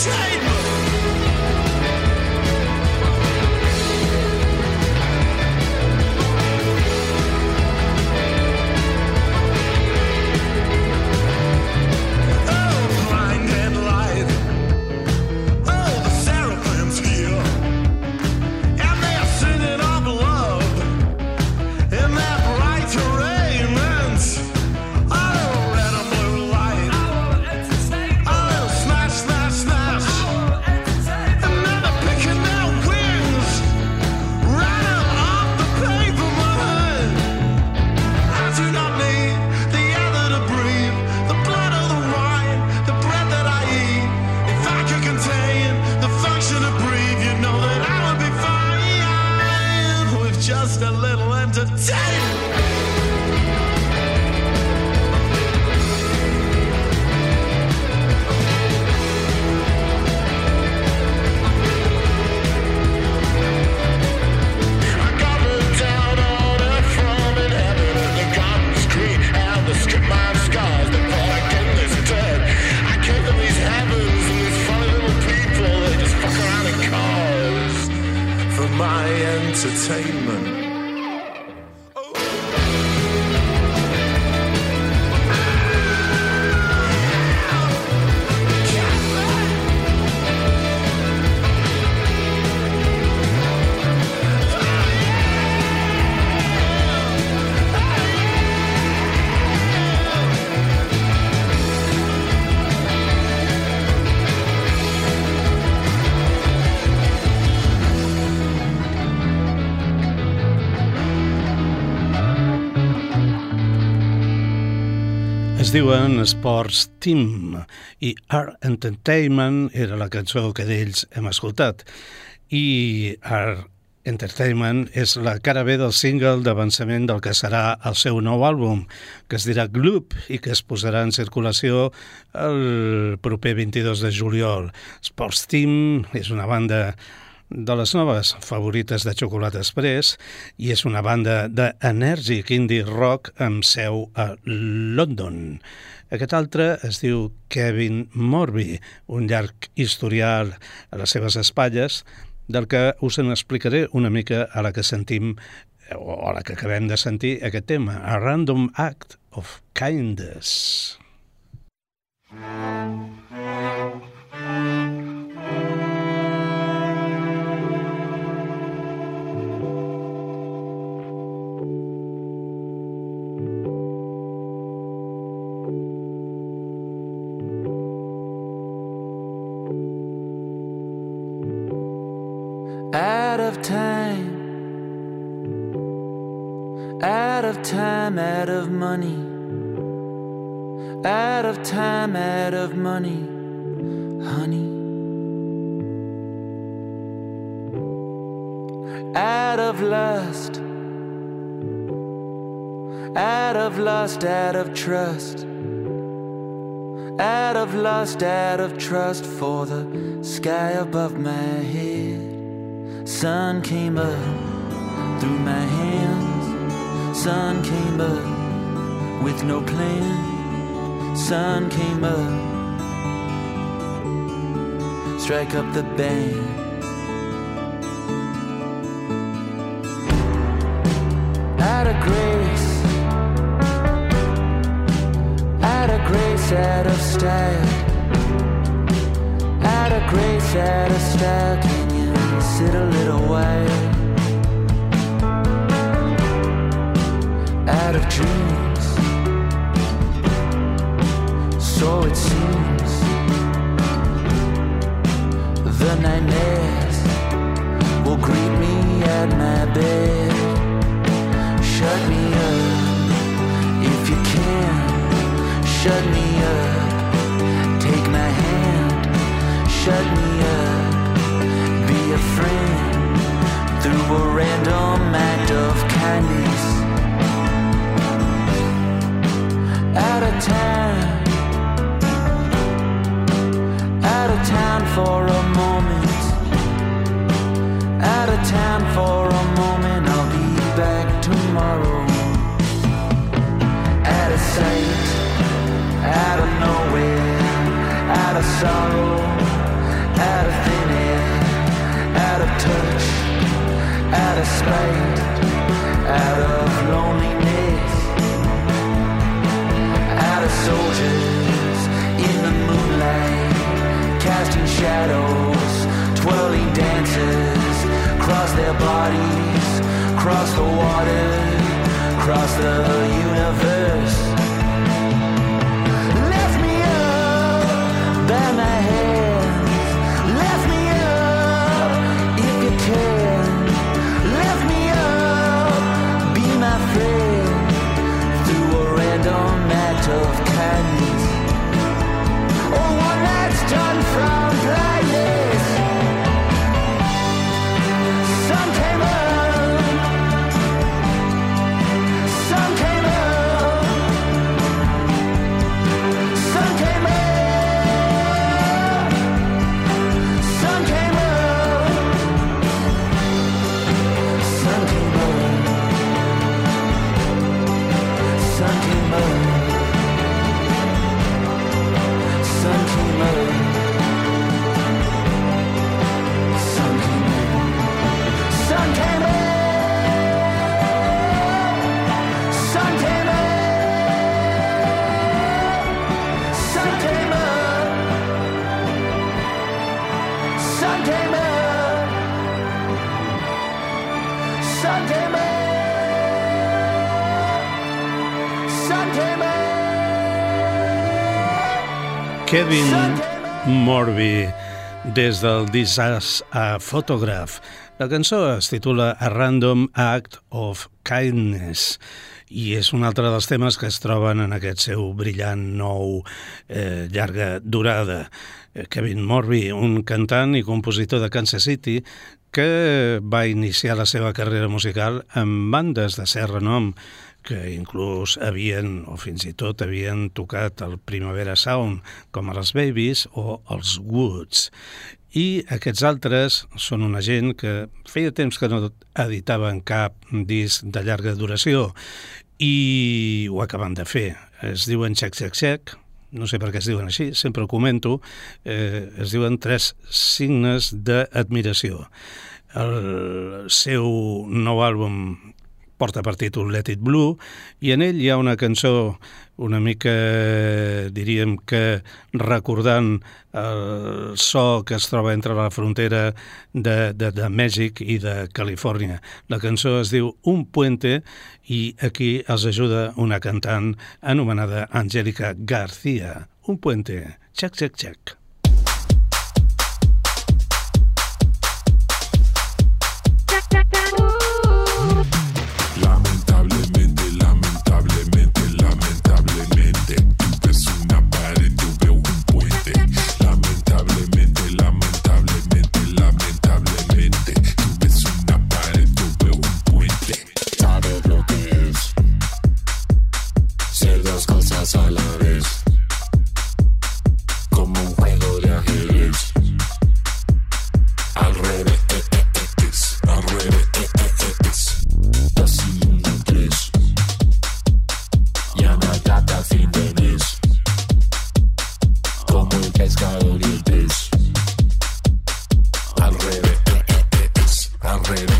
diuen Sports Team i Art Entertainment era la cançó que d'ells hem escoltat i Art Entertainment és la cara B del single d'avançament del que serà el seu nou àlbum, que es dirà Gloop i que es posarà en circulació el proper 22 de juliol. Sports Team és una banda de les noves favorites de Chocolate Express i és una banda d'enèrgic indie rock amb seu a London. Aquest altre es diu Kevin Morby, un llarg historial a les seves espatlles, del que us en explicaré una mica a la que sentim, o a la que acabem de sentir aquest tema, A Random Act of Kindness. Out of time, out of time, out of money, out of time, out of money, honey. Out of lust, out of lust, out of trust, out of lust, out of trust for the sky above my head. Sun came up through my hands. Sun came up with no plan. Sun came up, strike up the band. Out of grace, out of grace, out of style, out of grace, out of style. Sit a little while. Out of dreams, so it seems. The nightmares will greet me at my bed. Shut me up if you can. Shut me up. Take my hand. Shut me up. A friend through a random act of kindness. Out of town for a moment. Out of town for a moment. I'll be back tomorrow. Out of sight, out of nowhere, out of sorrow, of spade, out of loneliness, out of soldiers in the moonlight, casting shadows, twirling dancers, cross their bodies, cross the water, cross the universe. Lift me up, bend my hands, lift me up if you can, lift me up, be my friend, through a random act of kindness, or one that's done from blindness. Sun came up, sun came up, sun came up, sun came up, sun came up, sun came up, sun came up, sun came up, sun came up, sun came up, sun came up, sun came up, sun came up, sun came up. Kevin Morby, des del This Is a Photograph. La cançó es titula A Random Act of Kindness i és un altre dels temes que es troben en aquest seu brillant nou llarga durada. Kevin Morby, un cantant i compositor de Kansas City que va iniciar la seva carrera musical amb bandes de cert renom que inclús havien, o fins i tot havien tocat el Primavera Sound, com a les Babies o els Woods. I aquests altres són una gent que feia temps que no editaven cap disc de llarga duració i ho acaben de fer. Es diuen Check, Check, Check, no sé per què es diuen així, sempre ho comento, es diuen Tres signes d'admiració. El seu nou àlbum porta per títol Let It Blue i en ell hi ha una cançó una mica, diríem que recordant el so que es troba entre la frontera de Mèxic i de Califòrnia. La cançó es diu Un Puente i aquí els ajuda una cantant anomenada Angélica García. Un Puente, check, check, check. A la vez, como un juego de ajedrez. Al revés, al revés, así un tres. Ya no hay plata fin de mes, como el pescador y el pez. Al revés, al revés.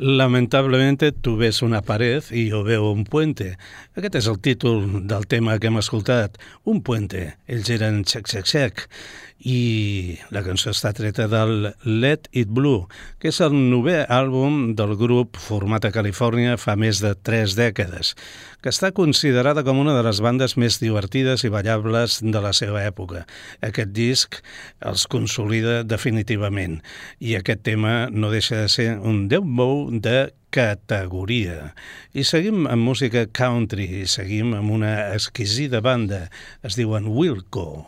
Lamentablemente tu ves una pared i jo veo un puente. Aquest és el títol del tema que hem escoltat, Un puente. Ells eren Check Check Check i la cançó està treta del Let It Blue, que és el 9è àlbum del grup format a Califòrnia fa més de 3 dècades, que està considerada com una de les bandes més divertides i ballables de la seva època. Aquest disc els consolida definitivament i aquest tema no deixa de ser un dembow de categoria. I seguim amb música country, i seguim amb una exquisida banda, es diuen Wilco.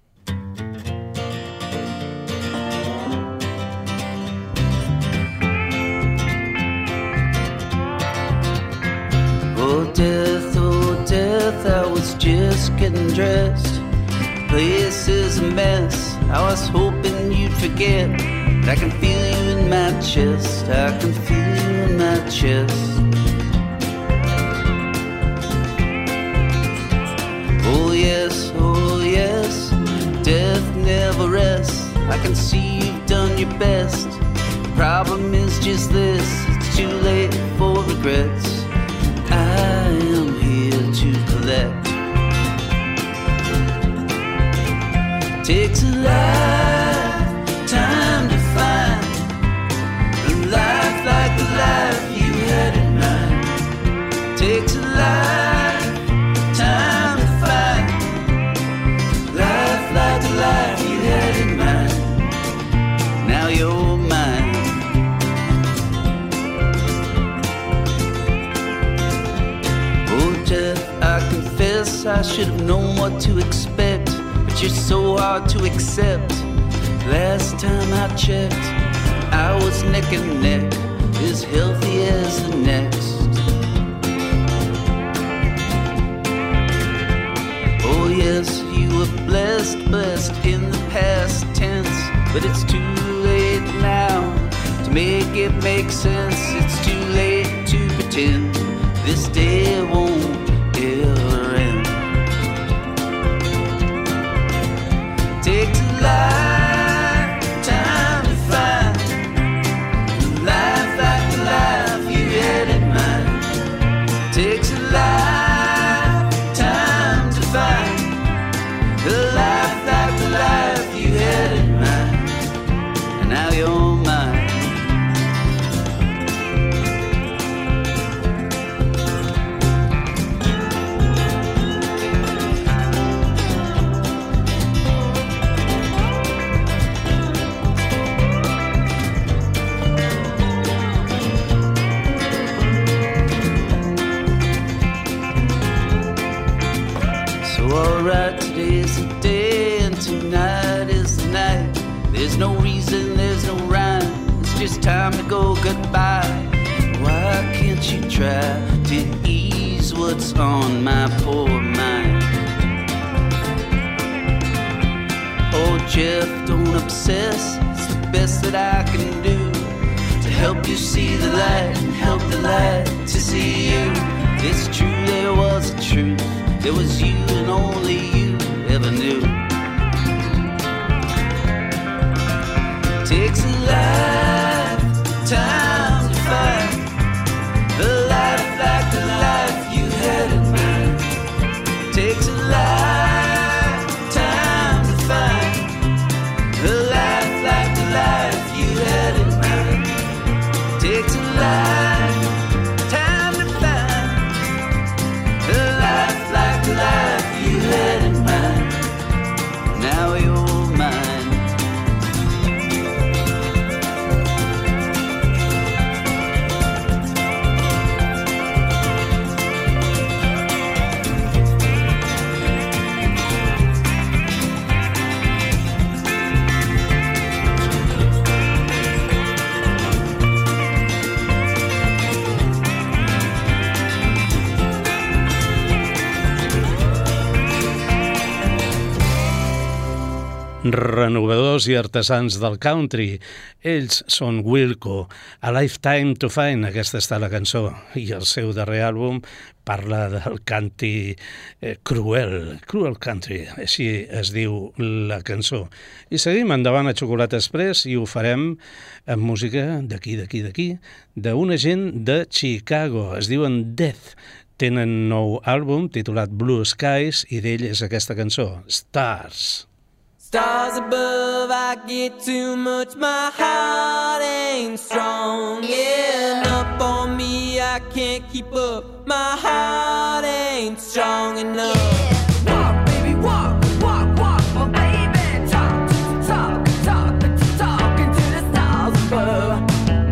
Oh death, I was just getting dressed. Place is a mess, I was hoping you'd forget. But I can feel you in my chest, I can feel you in my chest. Oh yes, death never rests. I can see you've done your best. The problem is just this, it's too late for regrets. I am here to collect. Takes a lifetime to find a life like the life you had in mind. Takes a lifetime to find life like the life you had in mind. Now you're mine. I confess I should have known what to expect, but you're so hard to accept. Last time I checked, I was neck and neck, as healthy as the next. Oh yes, you were blessed in the past tense, but it's too late now to make it make sense. It's too late to pretend this day won't ever end. Takes a lifetime to find a life like the life you had in mind. Takes a lifetime to find a life like the life you had in mind. And now you're mine. Alright, today's the day and tonight is the night. There's no reason, there's no rhyme, it's just time to go goodbye. Why can't you try to ease what's on my poor mind? Oh Jeff, don't obsess, it's the best that I can do to help you see the light and help the light to see you. It's true, there was a truth. There was you and only you ever knew. Takes a lifetime to find a life like the life you had in mind. Takes a lifetime to find a life like the life you had in mind. Takes a lifetime to find a life like the life you had in mind. Now you're mine. renovadors i artesans del country. Ells són Wilco. A Lifetime to Find, aquesta està la cançó, i el seu darrer àlbum parla del country cruel country, així es diu la cançó. I seguim endavant a Xocolata Express i ho farem amb música d'aquí, d'una gent de Chicago, es diuen Death. Tenen nou àlbum titulat Blue Skies i d'ell és aquesta cançó, Stars. Stars above, I get too much, my heart ain't strong enough for me, I can't keep up, my heart ain't strong enough. Yeah. Walk, baby, walk, walk, walk, my baby, talk into the stars above.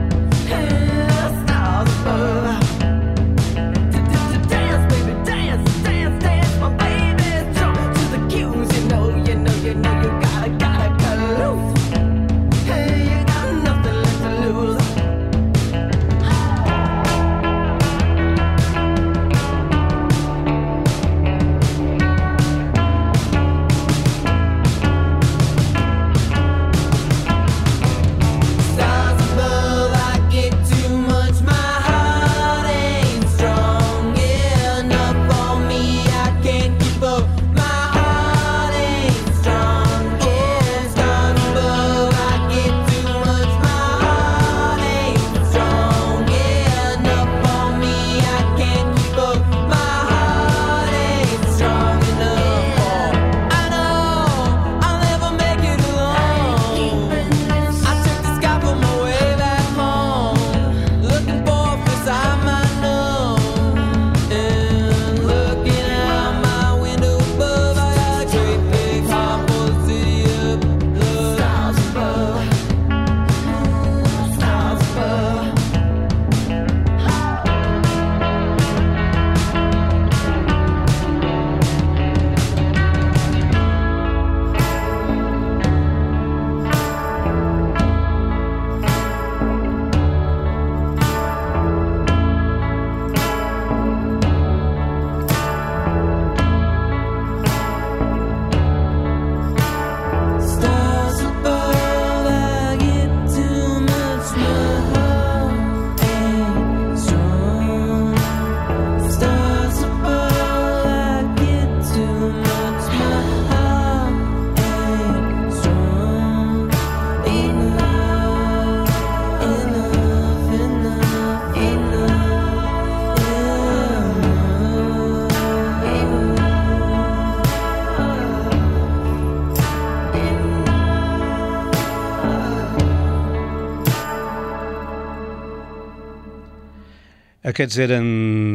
Aquests eren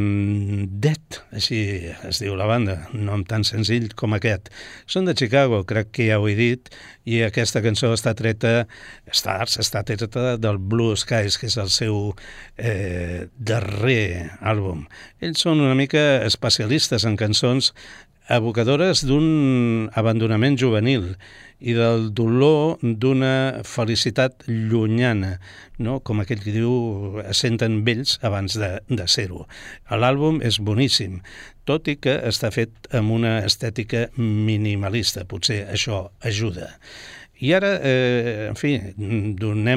Death, així es diu la banda, nom tan senzill com aquest. Són de Chicago, crec que ja ho he dit, i aquesta cançó està treta, Stars, està treta del Blue Skies, que és el seu darrer àlbum. Ells són una mica especialistes en cançons evocadores d'un abandonament juvenil i del dolor d'una felicitat llunyana, no? Com aquell que diu, es senten vells abans de ser-ho. L'àlbum és boníssim, tot i que està fet amb una estètica minimalista, potser això ajuda. I ara, en fi, donem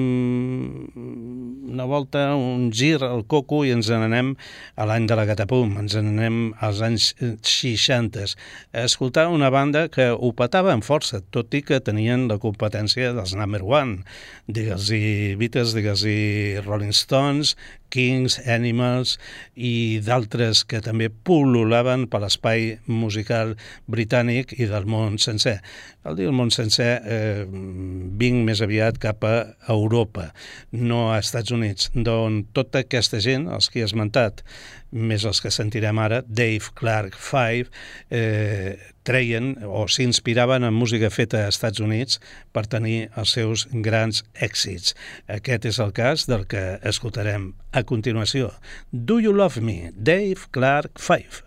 una volta, un gir al coco i ens n'anem a l'any de la Catapum, ens n'anem als anys 60, a escoltar una banda que ho petava amb força, tot i que tenien la competència dels number one, digues-hi Beatles, digues-hi Rolling Stones, Kings, Animals i d'altres que també pul·lulaven per l'espai musical britànic i del món sencer. Al dir el món sencer, vinc més aviat cap a Europa, no a Estats Units, d'on tota aquesta gent, els que he esmentat, més els que sentirem ara, Dave Clark 5, treien o s'inspiraven en música feta als Estats Units per tenir els seus grans èxits. Aquest és el cas del que escoltarem a continuació. Do You Love Me? Dave Clark 5.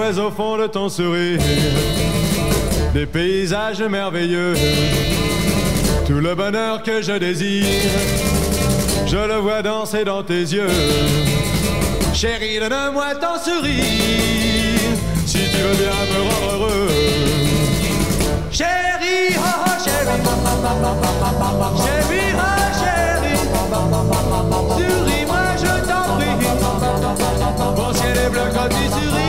vois au fond de ton sourire des paysages merveilleux. Tout le bonheur que je désire, je le vois danser dans tes yeux. Chérie, donne-moi ton sourire, si tu veux bien me rendre heureux. Chérie, oh oh chérie, chérie, oh chérie, souris-moi je t'en prie, mon ciel est bleu quand tu souris.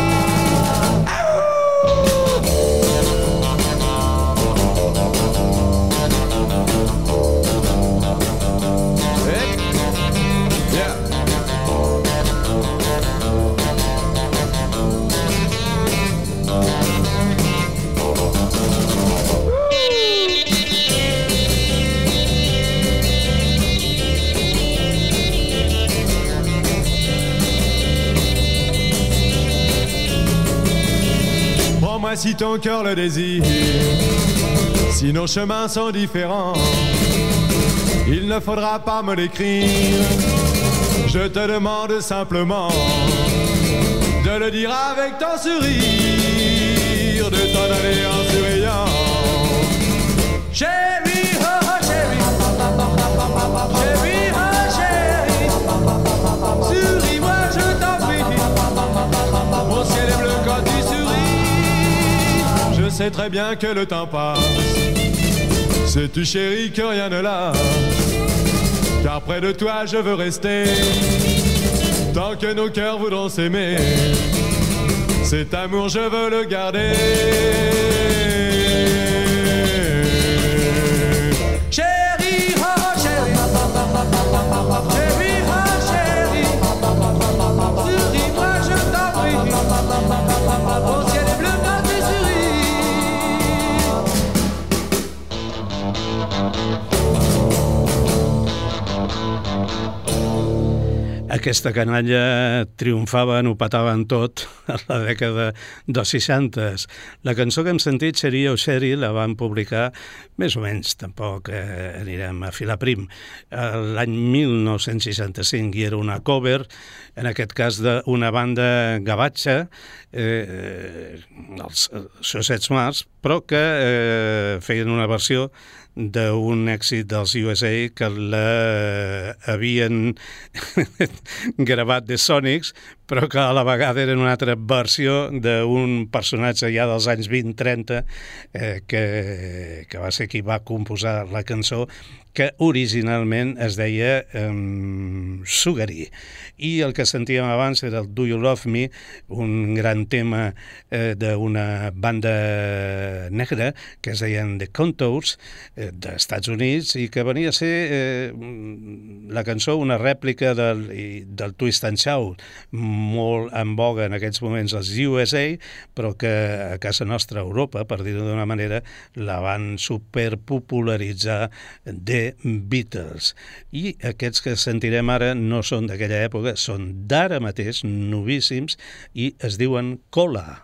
Prends-moi si ton cœur le désire, si nos chemins sont différents, il ne faudra pas me l'écrire. Je te demande simplement de le dire avec ton sourire, de t'en aller en souriant. Chérie, oh oh chérie, chérie, oh chérie, souris-moi je t'en prie, mon ciel est bleu quand tu souris. Je sais très bien que le temps passe, sais-tu chérie que rien ne lâche, car près de toi je veux rester, tant que nos cœurs voudront s'aimer, cet amour je veux le garder. Chérie, oh oh chérie, chérie, oh chérie, souris-moi je t'en prie, mon ciel est bleu quand tu souris. Aquesta canalla triomfaven, ho pataven tot a la dècada dels 60. La cançó que hem sentit, Chérie oh Chérie, la van publicar més o menys, tampoc anirem a filar prim, l'any 1965, i era una cover, en aquest cas d'una banda gavatxa, els Suicide Smarts, però que feien una versió d'un èxit dels USA que l'havien gravat de Sonics, però que a la vegada era una altra versió d'un personatge ja dels anys 20-30 que va ser qui va composar la cançó, que originalment es deia Sugary. I el que sentíem abans era el Do You Love Me, un gran tema d'una banda negra que es deien The Contours, d'Estats Units, i que venia a ser la cançó una rèplica del Twist and Shout, molt en boga en aquests moments als USA, però que a casa nostra, a Europa, per dir-ho d'una manera, la van superpopularitzar The Beatles. I aquests que sentirem ara no són d'aquella època, són d'ara mateix, novíssims, i es diuen Cola.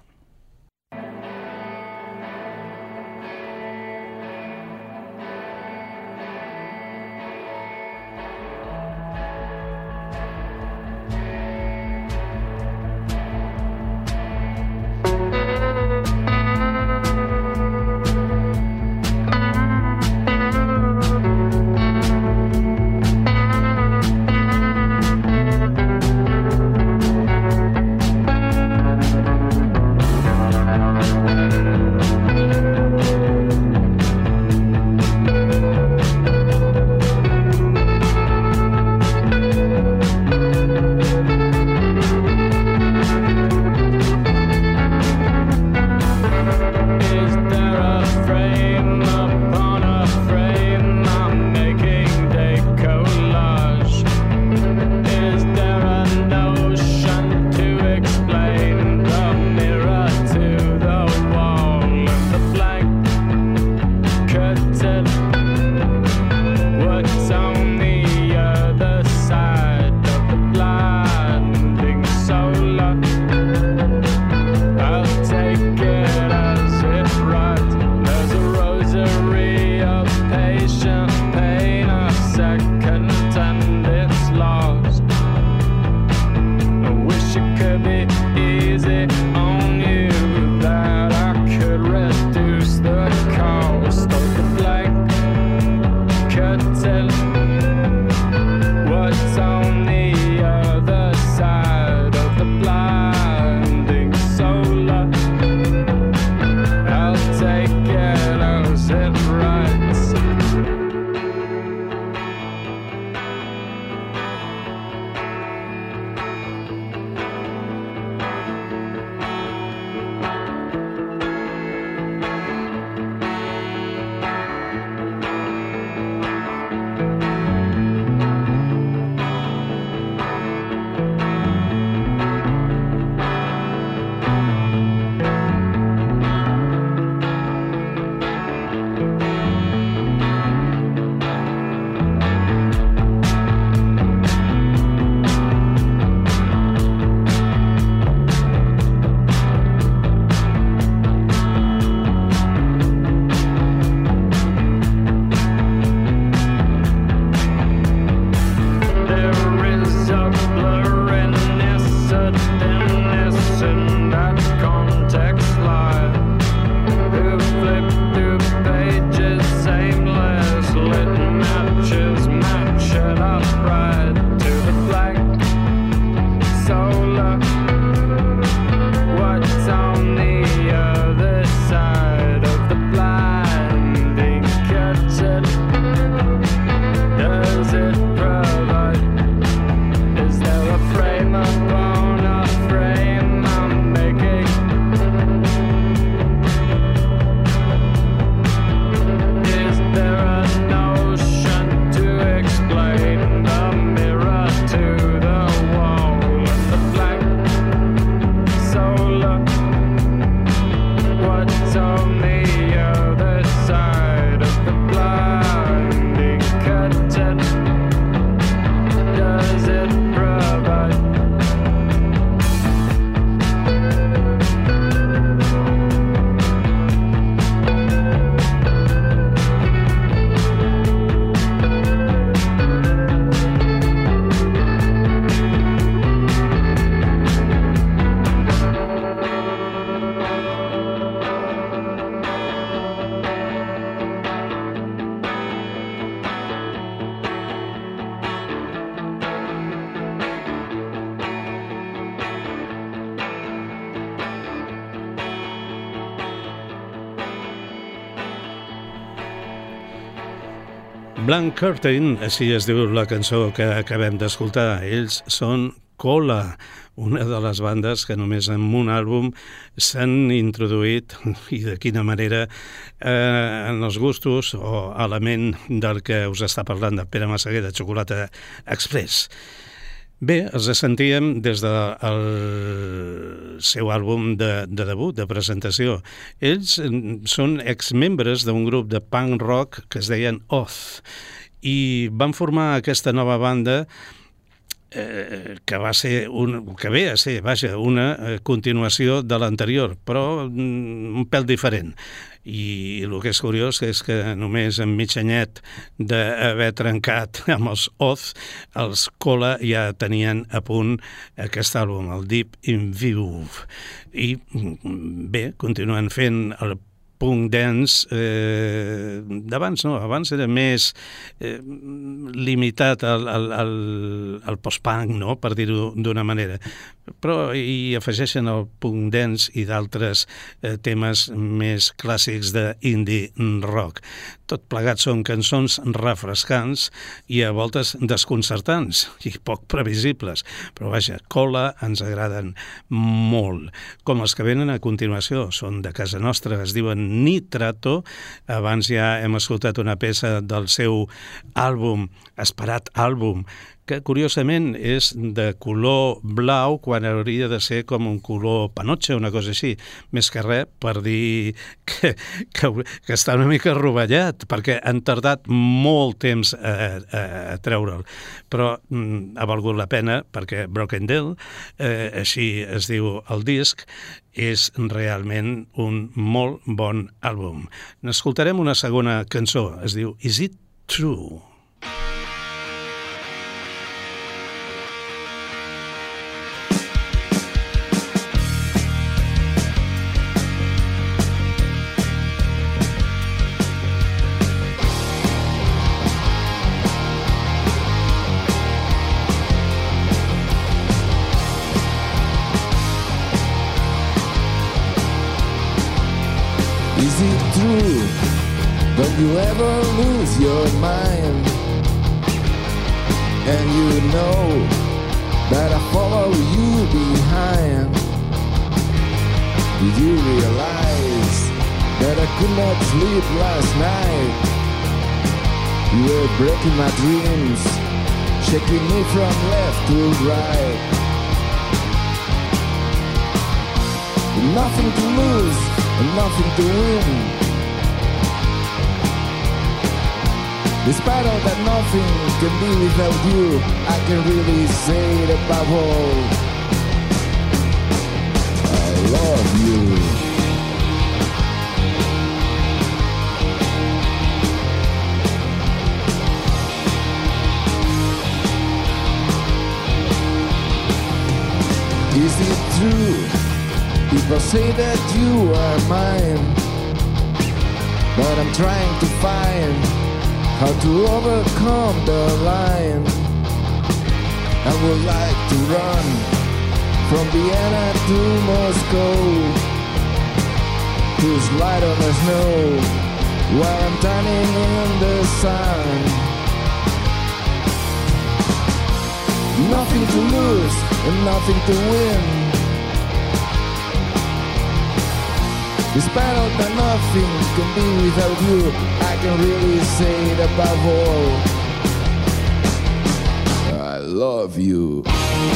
Blank Curtain, així es diu la cançó que acabem d'escoltar. Ells són Cola, una de les bandes que només amb un àlbum s'han introduït, i de quina manera, en els gustos o a la ment del que us està parlant de Pere Massaguer, de Xocolata Express. Bé, els sentíem des del seu àlbum de debut, de presentació. Ells són exmembres d'un grup de punk rock que es deien Oath i van formar aquesta nova banda que ve a ser una continuació de l'anterior, però un pèl diferent. I el que és curiós és que només en mig anyet d'haver trencat amb els Oath, els Cola ja tenien a punt aquest àlbum, el Deep in View. I bé, continuen fent el punk dance d'abans, no? Abans era més limitat al post-punk, no? Per dir-ho d'una manera. Però hi afegeixen el punk dance i d'altres temes més clàssics d'indie rock. Tot plegat són cançons refrescants i a voltes desconcertants i poc previsibles. Però vaja, Cola ens agraden molt. Com els que venen a continuació, són de casa nostra, es diuen Nitrato. Abans ja hem escoltat una peça del seu àlbum, esperat àlbum, que curiosament és de color blau quan hauria de ser com un color panotxa, una cosa així, més que res per dir que està una mica rovellat, perquè han tardat molt temps a treure'l, però ha valgut la pena perquè Broken Deal, així es diu el disc, és realment un molt bon àlbum. N'escoltarem una segona cançó, es diu Is It True? Is it true? Don't you ever lose your mind? And you know that I follow you behind. Did you realize that I could not sleep last night? You were breaking my dreams, shaking me from left to right. With nothing to lose and nothing to win. Despite all that nothing can be without you, I can really say it above all, I love you. Is it true? People say that you are mine, but I'm trying to find how to overcome the line. I would like to run from Vienna to Moscow, to slide on the snow while I'm tanning in the sun. Nothing to lose and nothing to win. Despite all that nothing can be without you, I can really say it above all, I love you.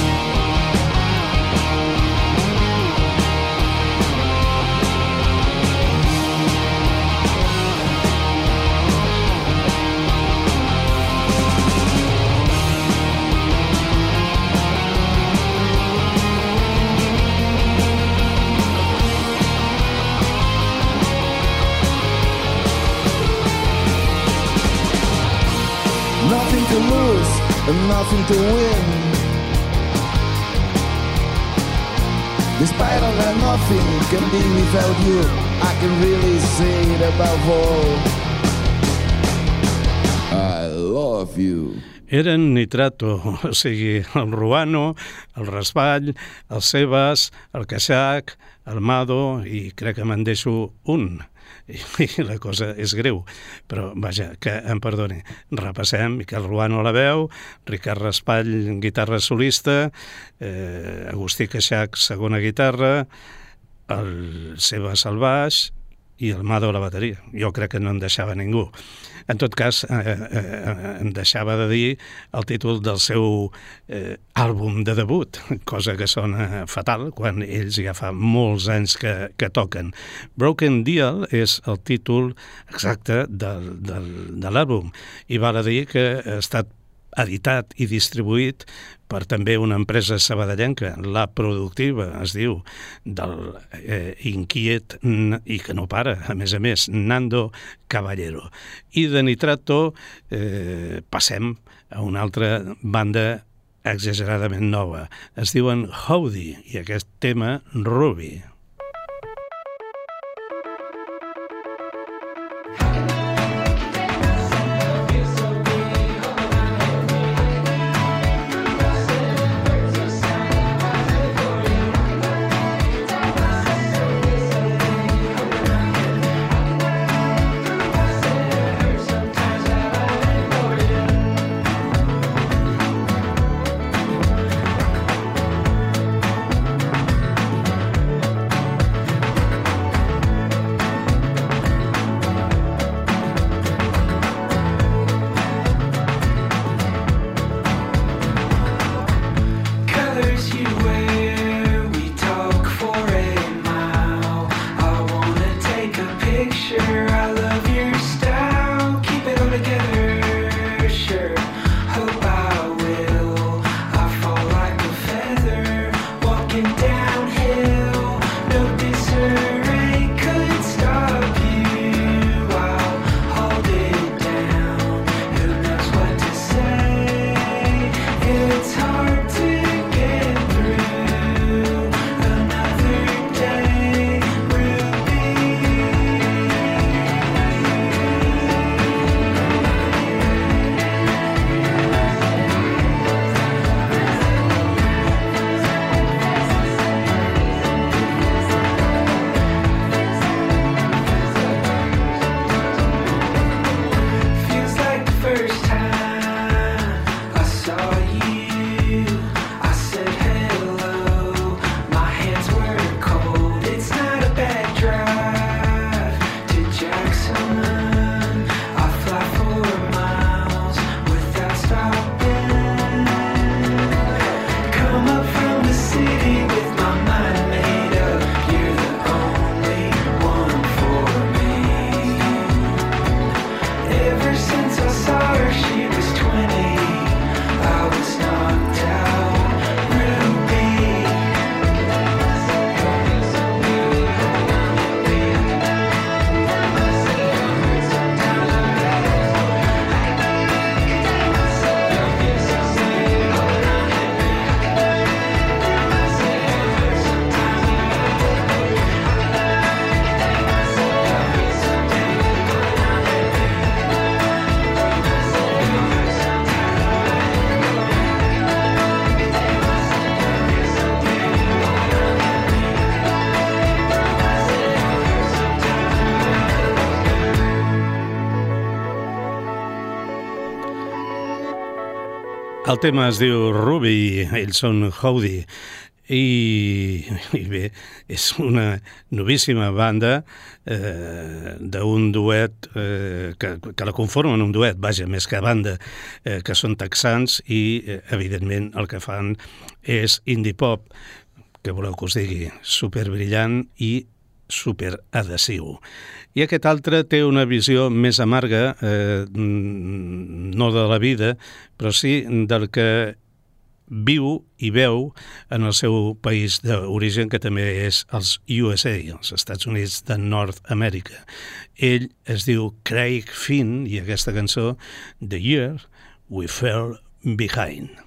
Nothing to lose and nothing to win. Despite all that nothing can be without you, I can really say it above all, I love you. Eren Nitrato, o sigui, el Ruano, el Raspall, el Sebas, el Casac, el Mado, i crec que me'n deixo un. I la cosa és greu, però vaja, que em perdoni. Repassem: Miquel Ruano a la veu, Ricard Raspall, guitarra solista, Agustí Casac, segona guitarra, el Sebas al baix i el Mado a la bateria. Jo crec que no en deixava ningú. En tot cas, em deixava de dir el títol del seu àlbum de debut, cosa que sona fatal quan ells ja fa molts anys que toquen. Broken Deal és el títol exacte de l'àlbum, i val a dir que ha estat editat i distribuït per també una empresa sabadellenca, La Productiva, es diu, del inquiet i que no para, a més, Nando Caballero. I de Nitrato passem a una altra banda exageradament nova. Es diuen Howdy, i aquest tema, Ruby. El tema es diu Ruby, ells són Howdy, i bé, és una novíssima banda d'un duet que la conformen un duet, vaja, més que banda, que són texans i, evidentment, el que fan és indie pop, que voleu que us digui, superbrillant i superadhesiu. I aquest altre té una visió més amarga, no de la vida, però sí del que viu i veu en el seu país d'origen, que també és els USA, els Estats Units de Nord-Amèrica. Ell es diu Craig Finn i aquesta cançó, The Year We Fell Behind.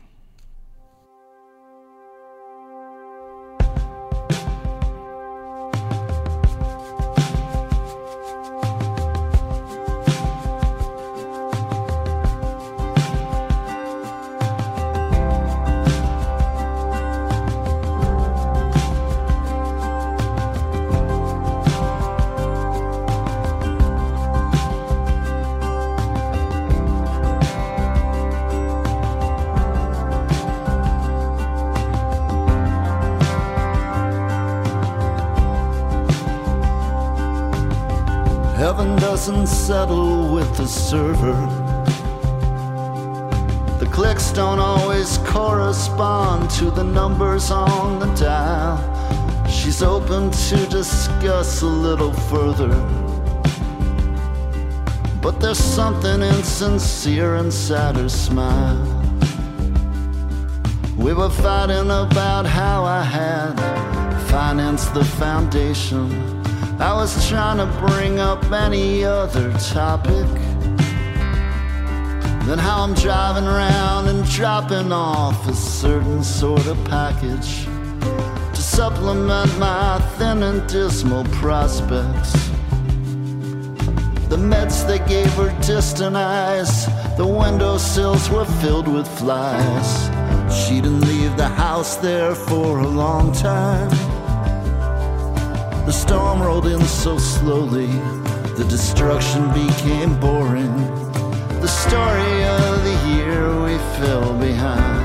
Heaven doesn't settle with the server. The clicks don't always correspond to the numbers on the dial. She's open to discuss a little further, but there's something insincere inside her smile. We were fighting about how I had financed the foundation. I was trying to bring up any other topic than how I'm driving around and dropping off a certain sort of package to supplement my thin and dismal prospects. The meds they gave her distant eyes, the windowsills were filled with flies. She didn't leave the house there for a long time. The storm rolled in so slowly, the destruction became boring. The story of the year we fell behind.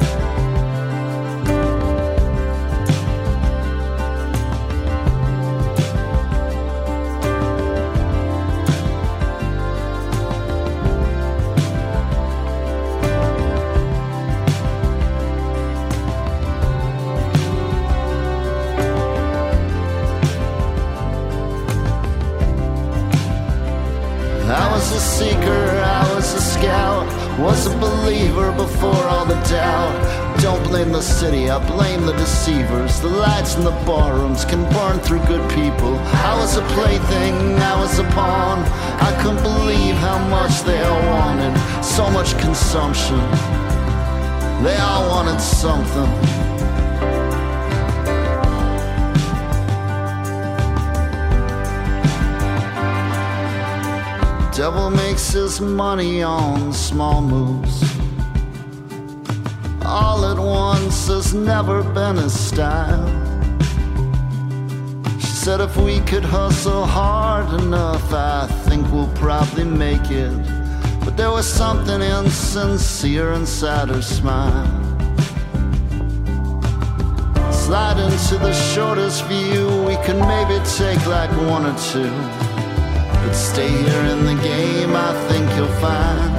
Was a believer before all the doubt. Don't blame the city, I blame the deceivers. The lights in the barrooms can burn through good people. I was a plaything, I was a pawn. I couldn't believe how much they all wanted. So much consumption, they all wanted something. Devil makes his money on small moves. All at once has never been his style. She said if we could hustle hard enough, I think we'll probably make it. But there was something insincere inside her smile. Slide into the shortest view, we can maybe take like one or two. But stay here in the game, I think you'll find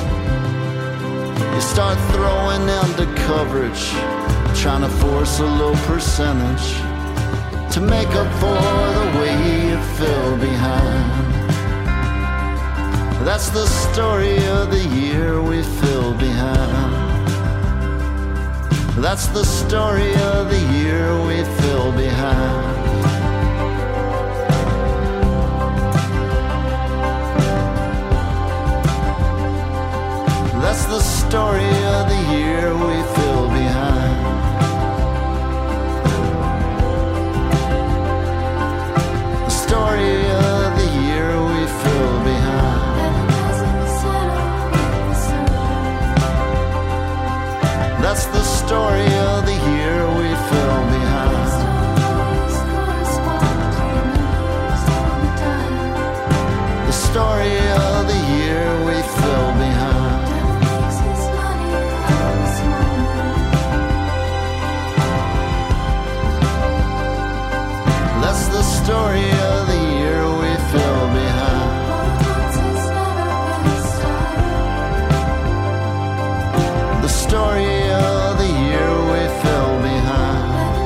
you start throwing into coverage, trying to force a low percentage to make up for the way you fell behind. That's the story of the year we fell behind. That's the story of the year we fell behind. That's the story of the year we fell behind. The story of the year we fell behind. That's the story of the year we fell behind. The story of the year we fell behind. That's the story of the year we fell behind. The story of the year we fell behind.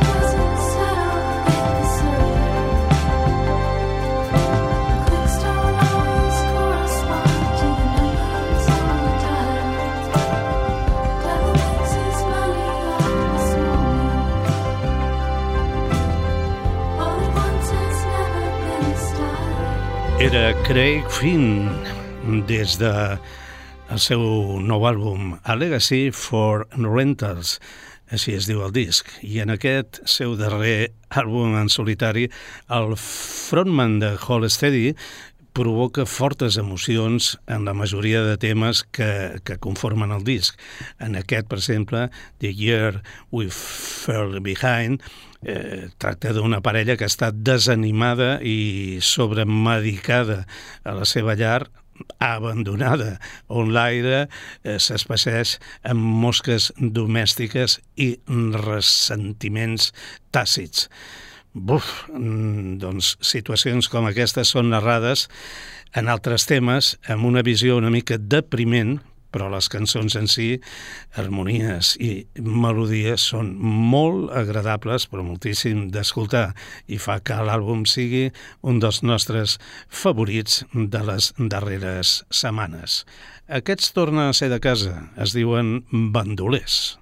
Era Craig Finn des de el seu nou àlbum A Legacy for Rentals, així es diu el disc, i en aquest seu darrer àlbum en solitari el frontman de Hold Steady provoca fortes emocions en la majoria de temes que conformen el disc. En aquest, per exemple, The Year We Fell Behind, tracta d'una parella que està desanimada i sobremedicada a la seva llar, abandonada, on l'aire s'espesseix amb mosques domèstiques i ressentiments tàcits. Doncs situacions com aquestes són narrades en altres temes amb una visió una mica depriment, però les cançons en si, harmonies i melodies, són molt agradables, però moltíssim d'escoltar, i fa que l'àlbum sigui un dels nostres favorits de les darreres setmanes. Aquests tornen a ser de casa, es diuen bandolers.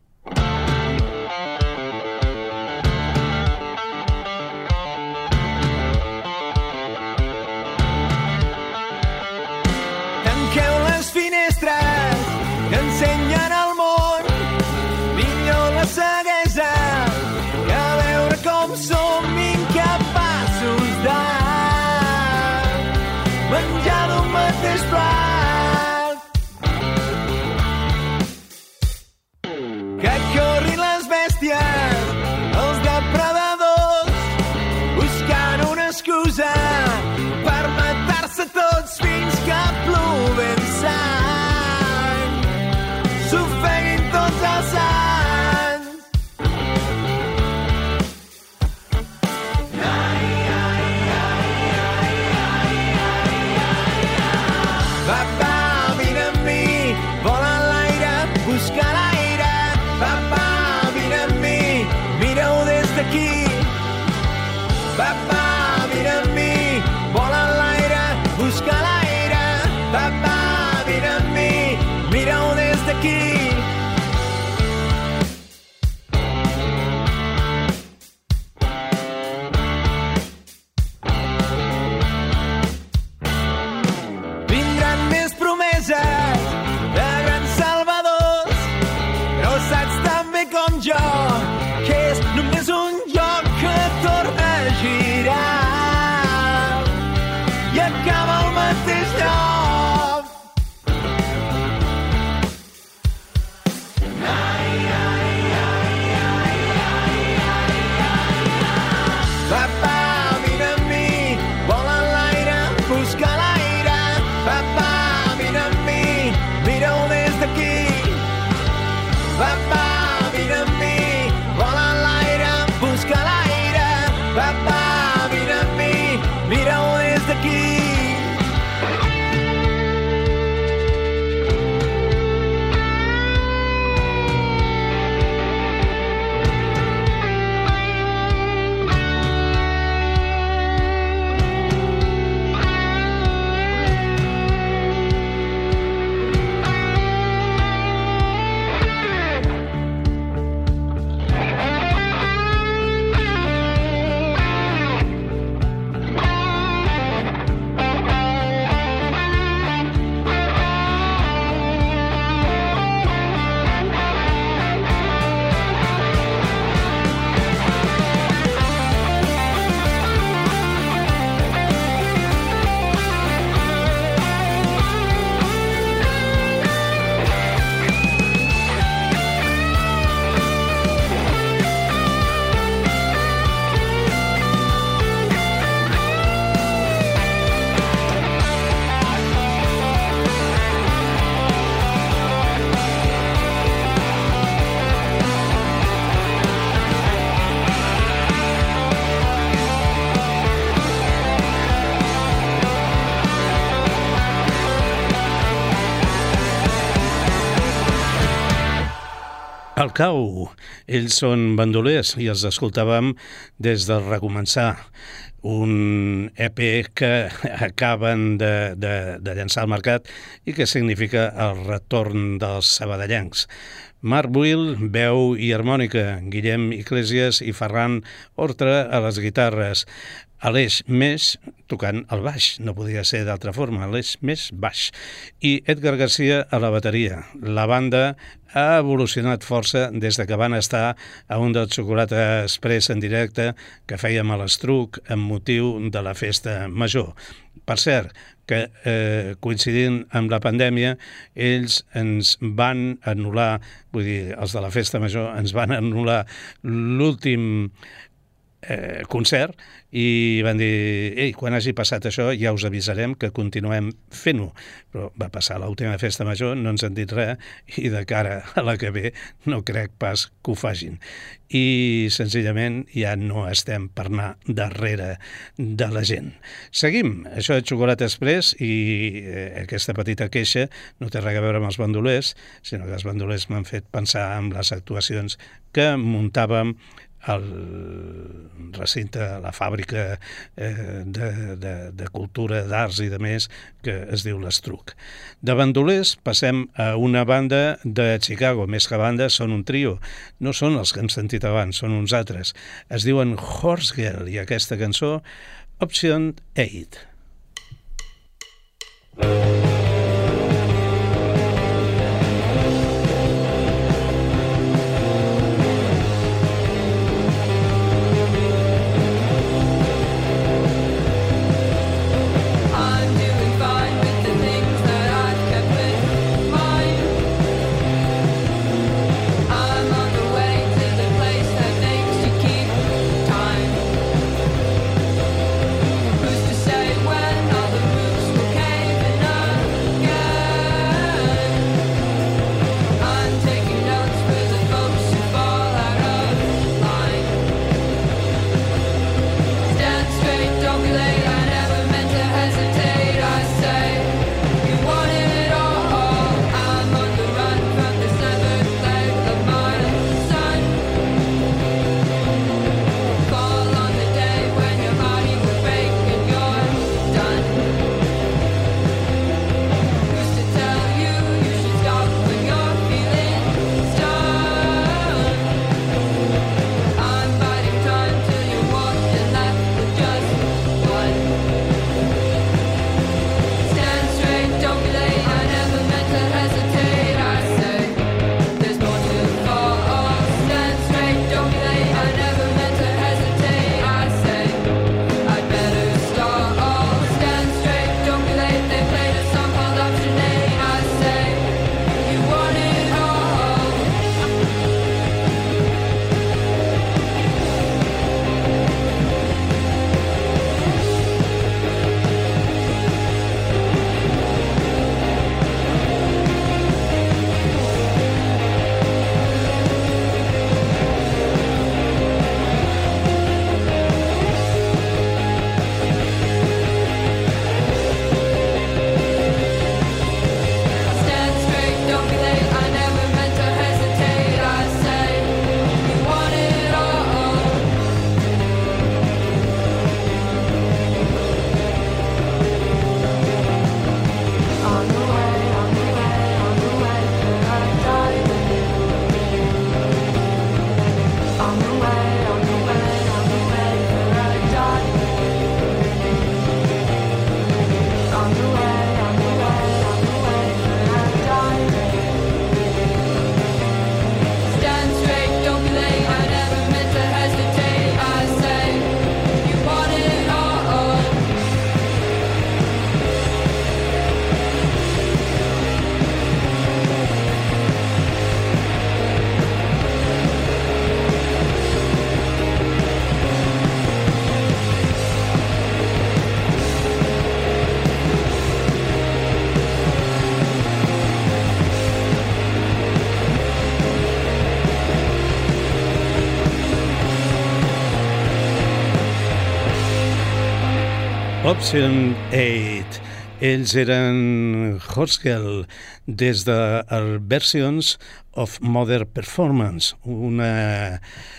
Que ensenyen al món millor la ceguesa que veure com som incapaços de menjar d'un mateix plat. Que corrin les bèsties, els depredadors, buscant una excusa per matar-se tots fins que plouen sang. S'ofeguin tots els sants. Papà, vine amb mi, vola en l'aire, busca l'aire. Papà, vine amb mi, mira-ho des d'aquí. Papà, vine amb mi, vola en l'aire, busca l'aire. Papà, vine amb mi, mira-ho des d'aquí. Vindran més promeses de grans salvadors, però saps tan bé com jo que és només un joc que torna a girar i acaba al mateix lloc. Papà, vine amb mi, vola en l'aire, busca l'aire. Papà, vine amb mi, mira-ho des d'aquí. Papà, vine amb mi, vola en l'aire, busca l'aire. Papà, vine amb mi, mira-ho des d'aquí. El cau, ells són bandolers i els escoltàvem des del Recomençar, un EP que acaben de llançar al mercat i que significa el retorn dels sabadellencs. Marc Buil, veu i harmònica, Guillem Iglesias i Ferran Ortra a les guitarres, Aleix Més tocant el baix, no podia ser d'altra forma, Aleix Més baix, i Edgar Garcia a la bateria. La banda ha evolucionat força des de que van estar a un del Xocolata Express en directe que fèiem a l'Estruc amb motiu de la festa major. Per cert, que coincidint amb la pandèmia, ells ens van anul·lar, vull dir, els de la festa major ens van anul·lar l'últim concert i van dir, ei, quan hagi passat això ja us avisarem que continuem fent-ho, però va passar l'última festa major, no ens han dit res i de cara a la que ve no crec pas que ho facin i senzillament ja no estem per anar darrere de la gent. Seguim, això de Xocolata Express i aquesta petita queixa no té res a veure amb els bandolers, sinó que els bandolers m'han fet pensar en les actuacions que muntàvem al recinte, la fàbrica de cultura, d'arts i de més, que es diu l'Estruc. De bandolers passem a una banda de Chicago, més que banda són un trio, no són els que hem sentit abans, són uns altres. Es diuen Horse Girl i aquesta cançó, Option 8. Option 8. Ells eren Horse Girl des de Versions of Modern Performance, una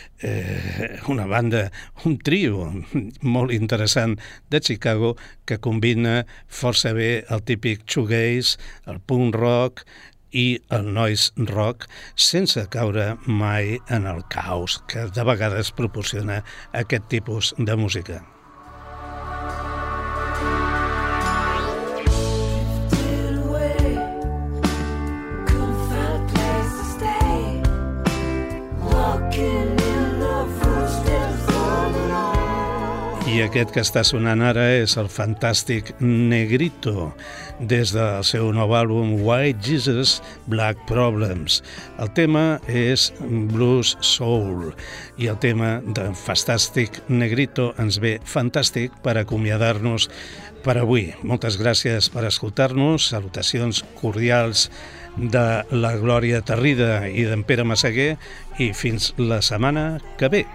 banda, un trio molt interessant de Chicago que combina força bé el típic shoegaze, el punk rock i el noise rock sense caure mai en el caos que de vegades proporciona aquest tipus de música. I aquest que està sonant ara és el fantàstic Negrito, des del seu nou àlbum White Jesus, Black Problems. El tema és Blues Soul i el tema de fantàstic Negrito ens ve fantàstic per acomiadar-nos per avui. Moltes gràcies per escoltar-nos, salutacions cordials de la Glòria Tarrida i d'en Pere Massaguer i fins la setmana que ve.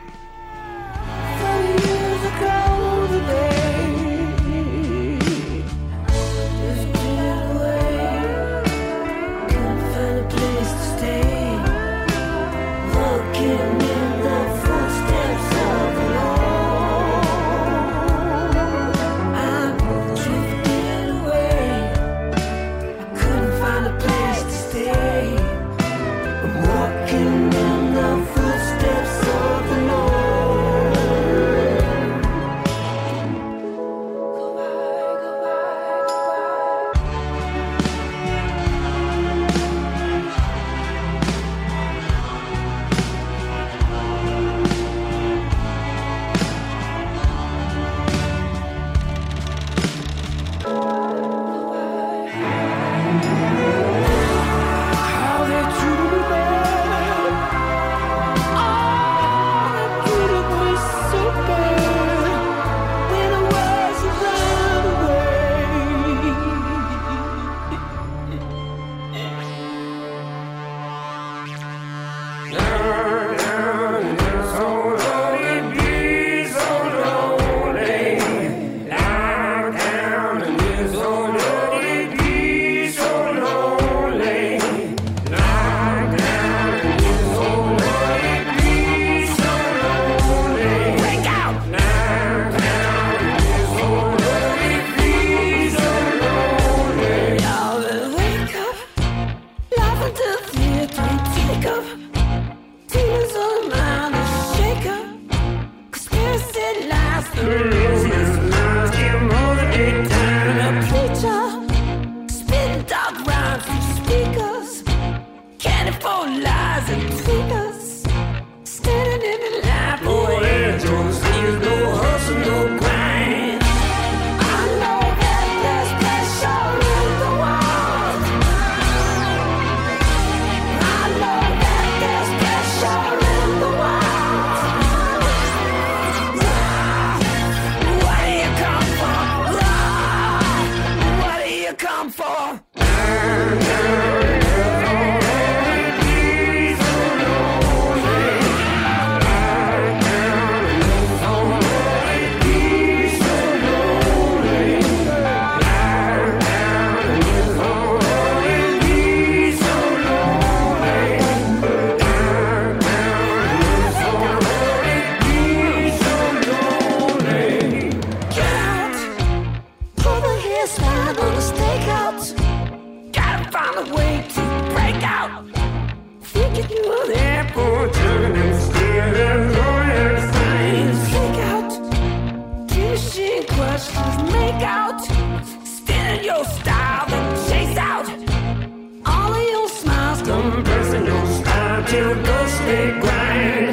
Compressing your style till dusty grind.